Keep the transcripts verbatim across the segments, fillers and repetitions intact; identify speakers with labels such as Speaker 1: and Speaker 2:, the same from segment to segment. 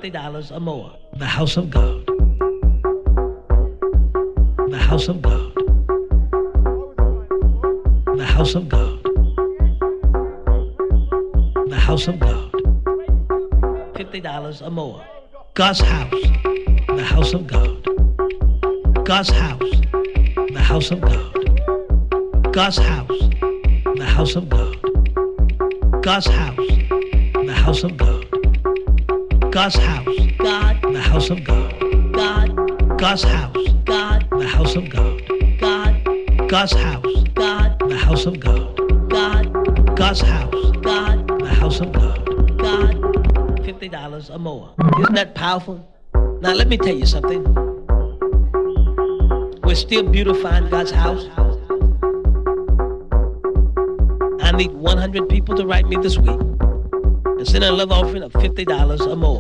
Speaker 1: fifty dollars or more. The house of God. The house of God. The house of God. The house of God. fifty dollars or more. God's house. The house of God. God's house. The house of God. God's house. The house of God. God's house. The house of God. God's house. God. The house of God. God. God's house. God. The house of God. God. God's house. God. The house of God. God. God's house. God. The house of God. God. fifty dollars or more. Isn't that powerful? Now let me tell you something. We're still beautifying God's house. I need one hundred people to write me this week and send a love offering of fifty dollars or more.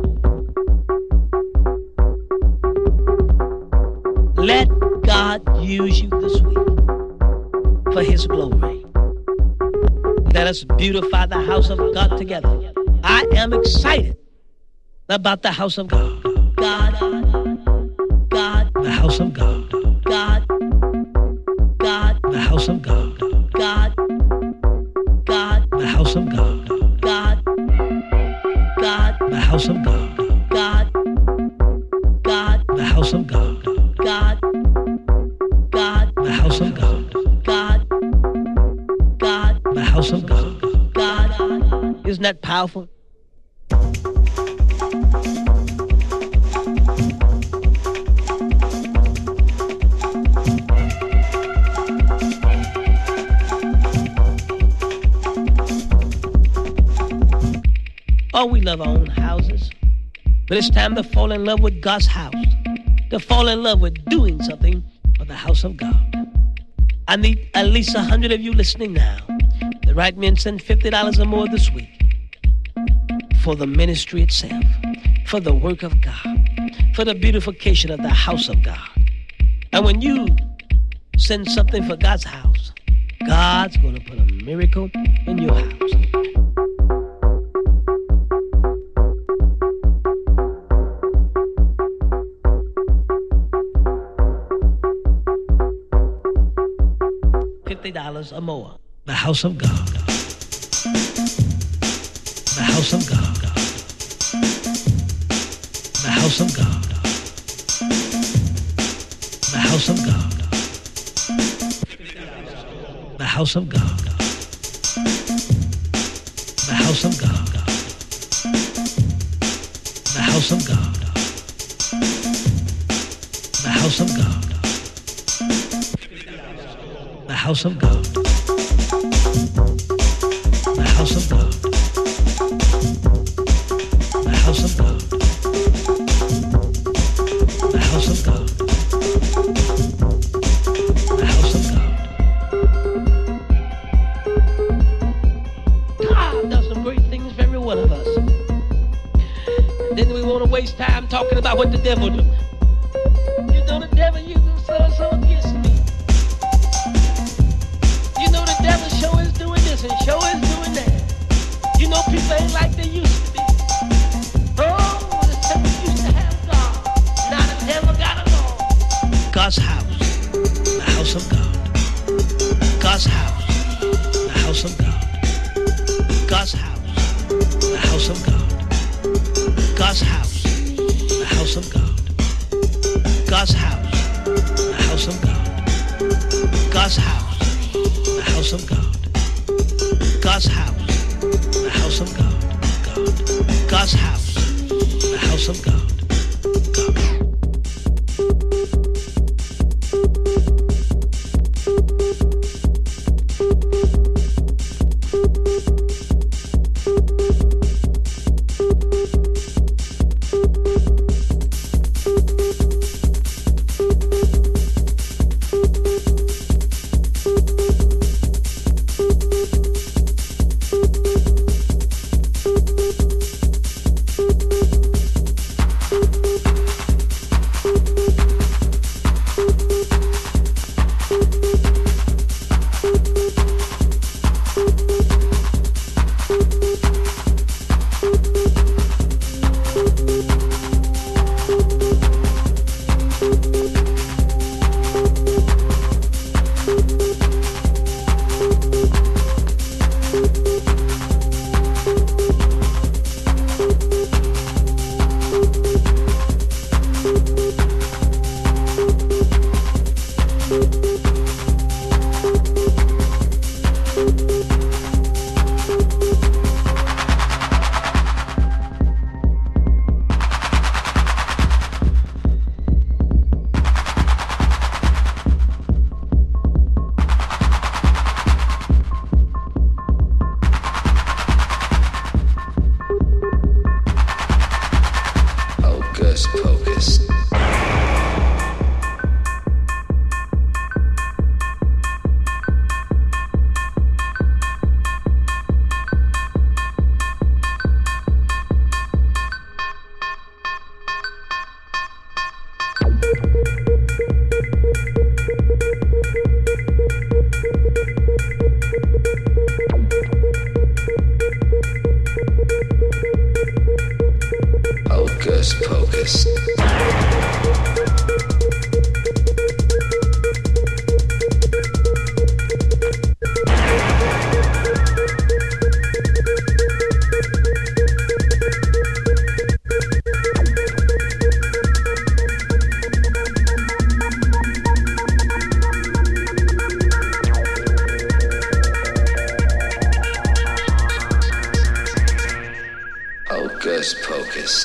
Speaker 1: Let God use you this week for His glory. Let us beautify the house of God together. I am excited about the house of God. God, God, the house of God. God, God, the house of God. God, God, the house of God. God, God, the house of God. God, God, the house of God. God, God, the house of God. God, God, the house of God. God, isn't that powerful? Oh, we love our own houses, but it's time to fall in love with God's house, to fall in love with doing something for the house of God. I need at least a hundred of you listening now. The right men send fifty dollars or more this week for the ministry itself, for the work of God, for the beautification of the house of God. And when you send something for God's house, God's going to put a miracle in your house. fifty dollars or more. The house of God. The house of God. The house of God. The house of God. The house of God. The house of God. The house of God. The house of God. The house of God. The house of God. The house of God. The house of God. The house of God. God does some great things for every one of us. And then we want to waste time talking about what the devil do. You know the devil uses so and so against me. The devil show is doing this and show is doing that. You know people ain't like they used to be. Oh, the devil used to have God. Now the devil got along. God's house, the house of God. God's house, the house of God. God's house, the house of God. God's house, the house of God. God's house, the house of God. God's house. The house of God. God's house. The house of God. God. God's house. The house of God. God.
Speaker 2: Pocus.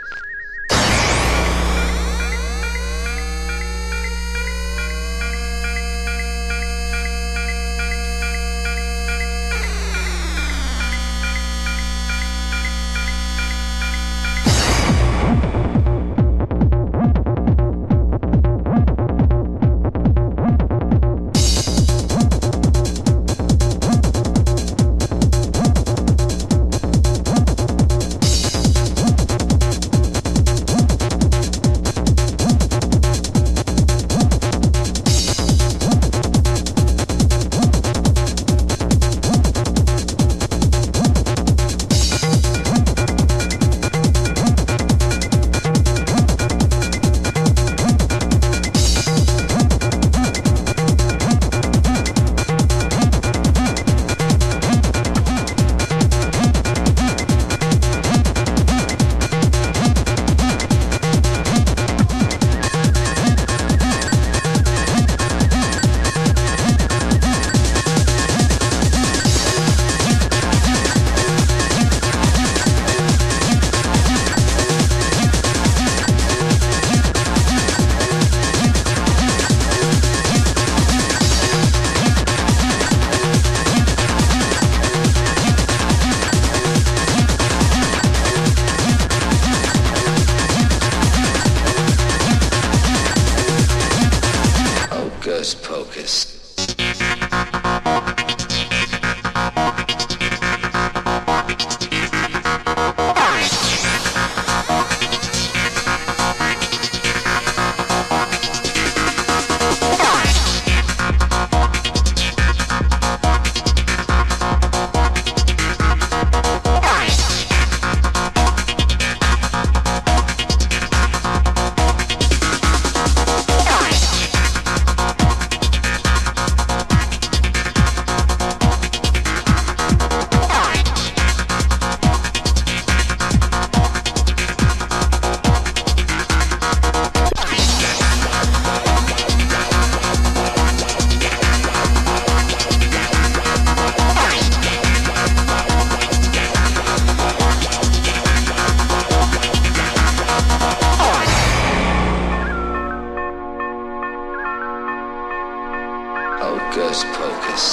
Speaker 2: Hocus Pocus.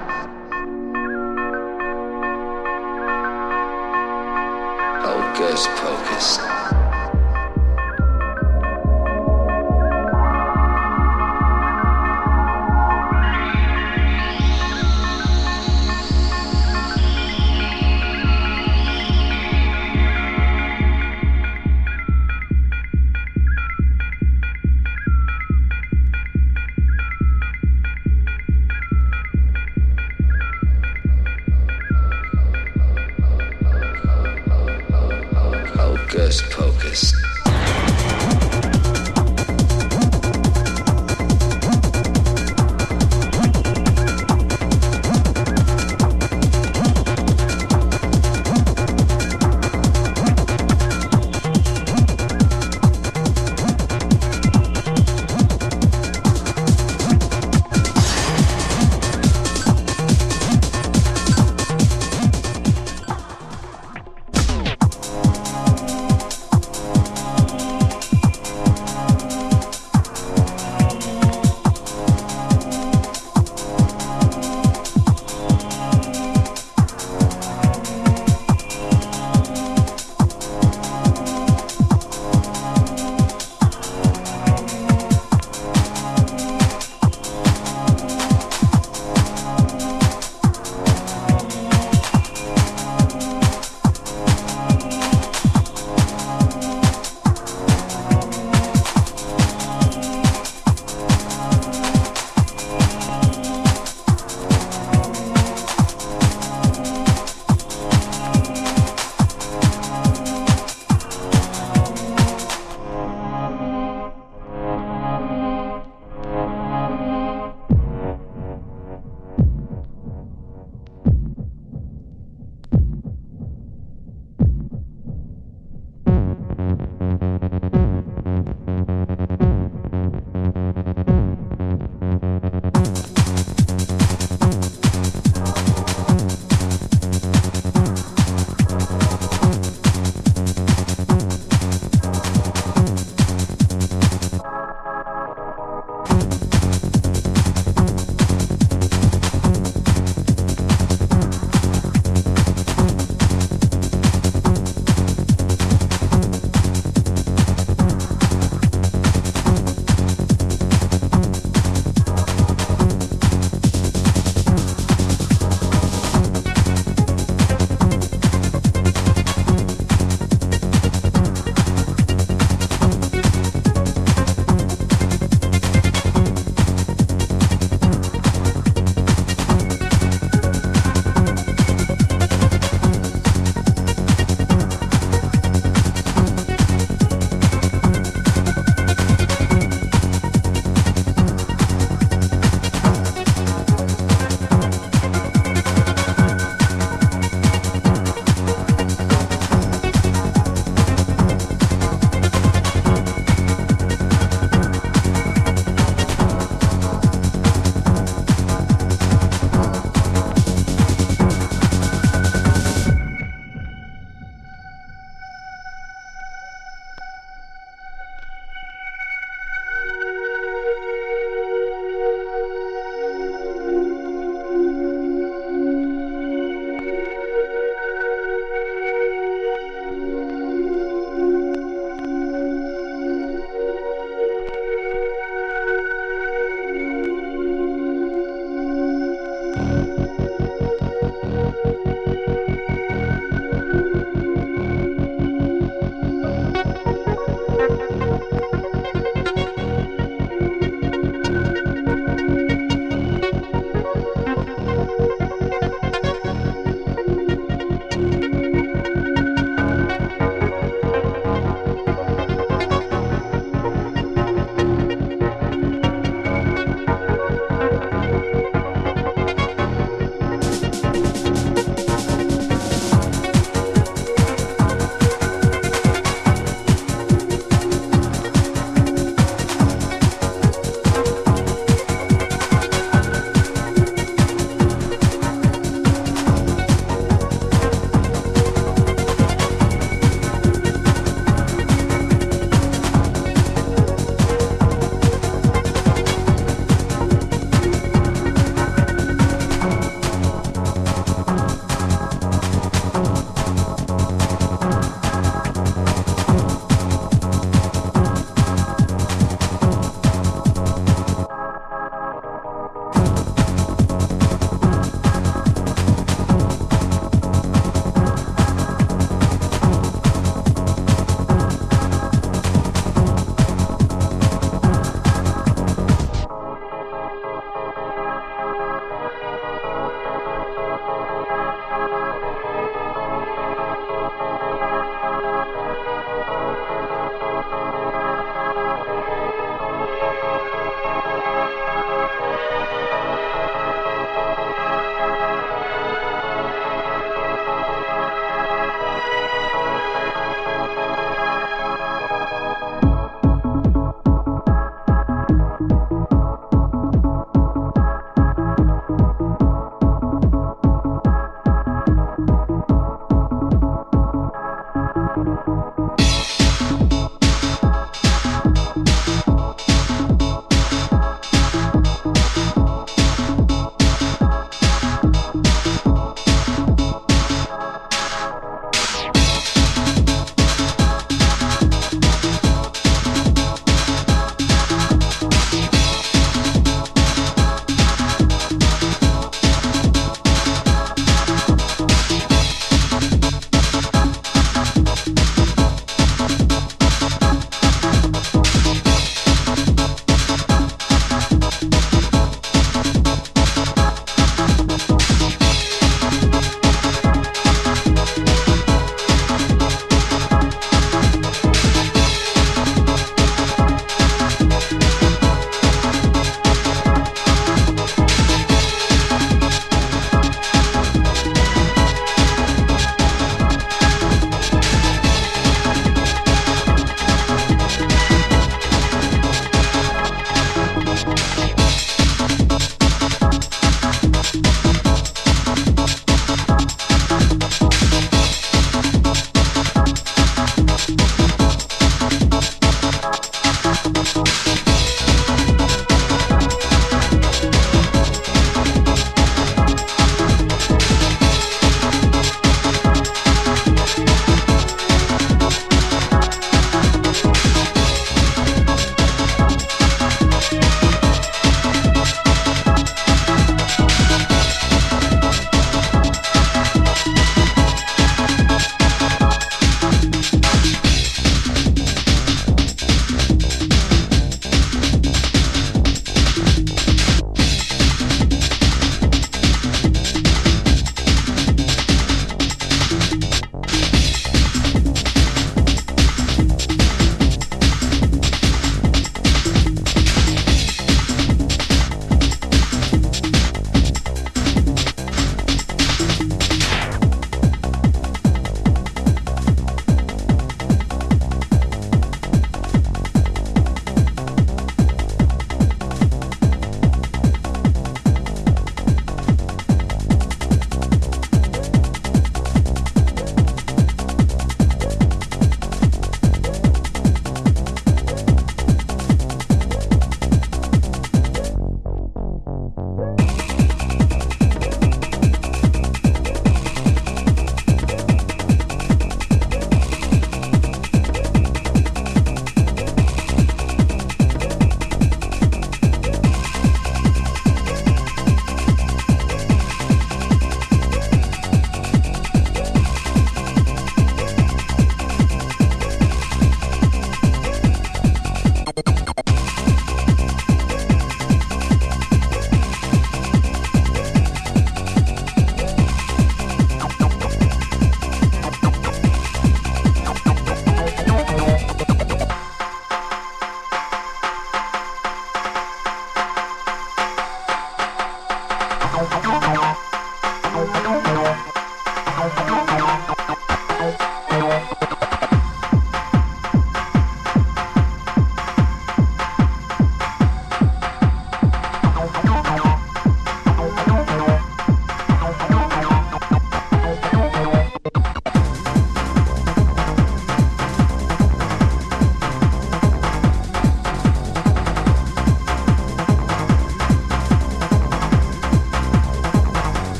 Speaker 2: Hocus Pocus. Hocus Pocus.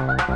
Speaker 3: Thank